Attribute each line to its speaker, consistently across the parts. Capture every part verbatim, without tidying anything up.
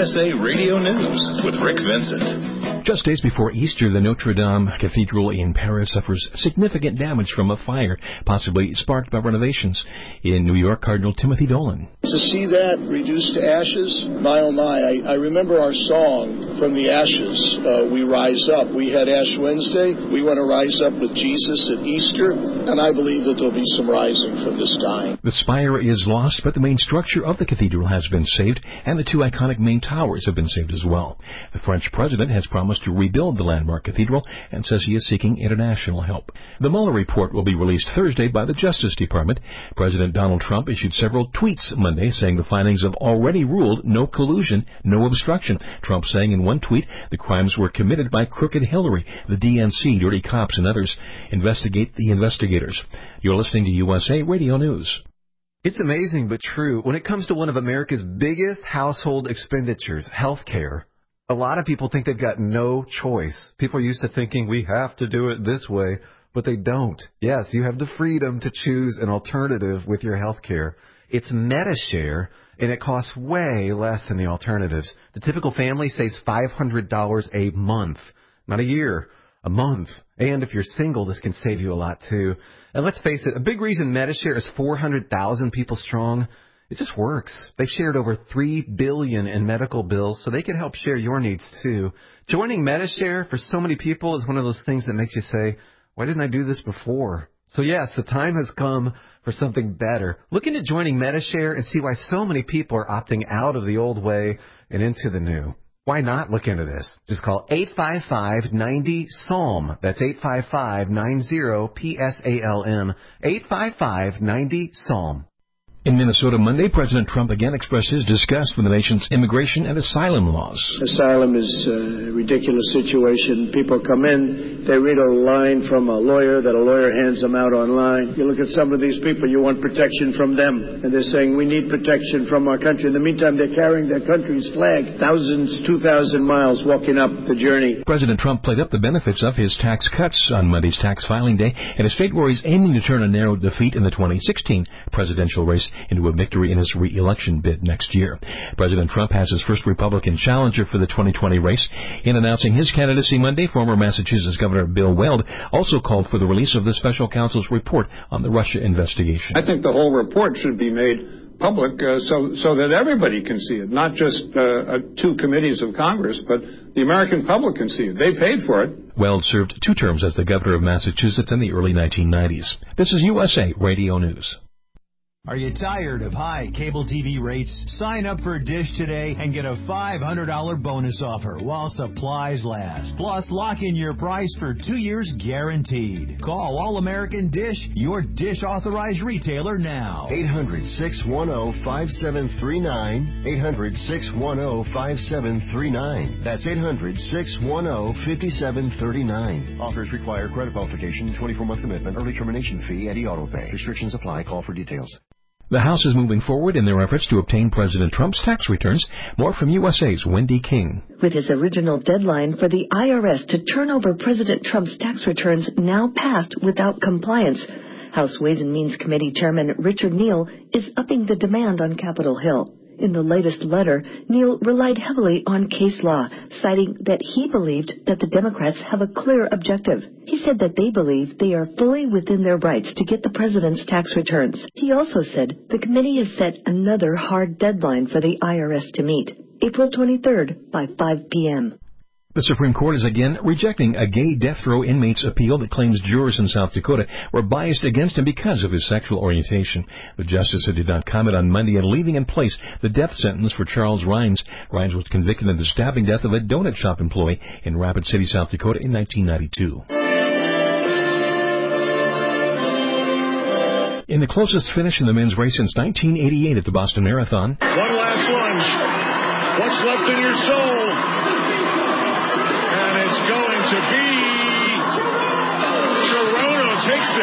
Speaker 1: S A Radio News with Rick Vincent.
Speaker 2: Just days before Easter, the Notre Dame Cathedral in Paris suffers significant damage from a fire, possibly sparked by renovations. In New York, Cardinal Timothy Dolan.
Speaker 3: To see that reduced to ashes, my oh my, I, I remember our song, From the Ashes, uh, We Rise Up. We had Ash Wednesday. We want to rise up with Jesus at Easter, and I believe that there'll be some rising from this dying.
Speaker 2: The spire is lost, but the main structure of the cathedral has been saved, and the two iconic main towers have been saved as well. The French president has promised to rebuild the landmark cathedral and says he is seeking international help. The Mueller report will be released Thursday by the Justice Department. President Donald Trump issued several tweets Monday saying the findings have already ruled no collusion, no obstruction. Trump saying in one tweet the crimes were committed by Crooked Hillary, the D N C, dirty cops, and others. Investigate the investigators. You're listening to U S A Radio News.
Speaker 4: It's amazing but true. When it comes to one of America's biggest household expenditures, health care, a lot of people think they've got no choice. People are used to thinking we have to do it this way, but they don't. Yes, you have the freedom to choose an alternative with your health care. It's Medi-Share, and it costs way less than the alternatives. The typical family saves five hundred dollars a month, not a year, a month. And if you're single, this can save you a lot, too. And let's face it, a big reason Medi-Share is four hundred thousand people strong. It just works. They've shared over three billion dollars in medical bills, so they can help share your needs, too. Joining Medi-Share for so many people is one of those things that makes you say, why didn't I do this before? So, yes, the time has come for something better. Look into joining Medi-Share and see why so many people are opting out of the old way and into the new. Why not look into this? Just call eight five five, nine zero, S A L M. That's eight five five, nine zero, P S A L M. eight five five, nine zero, S A L M.
Speaker 2: In Minnesota Monday, President Trump again expressed his disgust with the nation's immigration and asylum laws.
Speaker 3: Asylum is a ridiculous situation. People come in, they read a line from a lawyer that a lawyer hands them out online. You look at some of these people, you want protection from them. And they're saying, we need protection from our country. In the meantime, they're carrying their country's flag. Thousands, two thousand miles walking up the journey.
Speaker 2: President Trump played up the benefits of his tax cuts on Monday's tax filing day in a state where he's aiming to turn a narrow defeat in the twenty sixteen presidential race into a victory in his re-election bid next year. President Trump has his first Republican challenger for the twenty twenty race. In announcing his candidacy Monday, former Massachusetts Governor Bill Weld also called for the release of the special counsel's report on the Russia investigation.
Speaker 5: I think the whole report should be made public uh, so so that everybody can see it, not just uh, uh, two committees of Congress, but the American public can see it. They paid for it.
Speaker 2: Weld served two terms as the governor of Massachusetts in the early nineteen nineties. This is U S A Radio News.
Speaker 6: Are you tired of high cable T V rates? Sign up for Dish today and get a five hundred dollars bonus offer while supplies last. Plus, lock in your price for two years guaranteed. Call All-American Dish, your Dish authorized retailer now.
Speaker 7: eight hundred, six one zero, five seven three nine. eight hundred, six one zero, five seven three nine. That's eight hundred, six one zero, five seven three nine. Offers require credit qualification, twenty-four month commitment, early termination fee, and e-auto pay. Restrictions apply. Call for details.
Speaker 2: The House is moving forward in their efforts to obtain President Trump's tax returns. More from U S A's Wendy King.
Speaker 8: With his original deadline for the I R S to turn over President Trump's tax returns now passed without compliance, House Ways and Means Committee Chairman Richard Neal is upping the demand on Capitol Hill. In the latest letter, Neal relied heavily on case law, citing that he believed that the Democrats have a clear objective. He said that they believe they are fully within their rights to get the president's tax returns. He also said the committee has set another hard deadline for the I R S to meet, April twenty-third by five p.m.
Speaker 2: The Supreme Court is again rejecting a gay death row inmate's appeal that claims jurors in South Dakota were biased against him because of his sexual orientation. The justice did not comment on Monday and leaving in place the death sentence for Charles Rhines. Rhines was convicted of the stabbing death of a donut shop employee in Rapid City, South Dakota in nineteen ninety-two. In the closest finish in the men's race since nineteen eighty-eight at the Boston Marathon.
Speaker 9: One last lunge. What's left in your soul? And it's going to be Cherono takes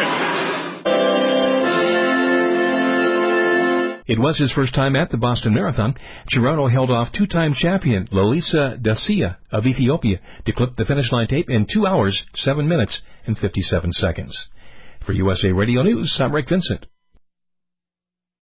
Speaker 2: it. It was his first time at the Boston Marathon. Cherono held off two-time champion Lalisa Dacia of Ethiopia to clip the finish line tape in two hours, seven minutes, and fifty-seven seconds. For U S A Radio News, I'm Rick Vincent.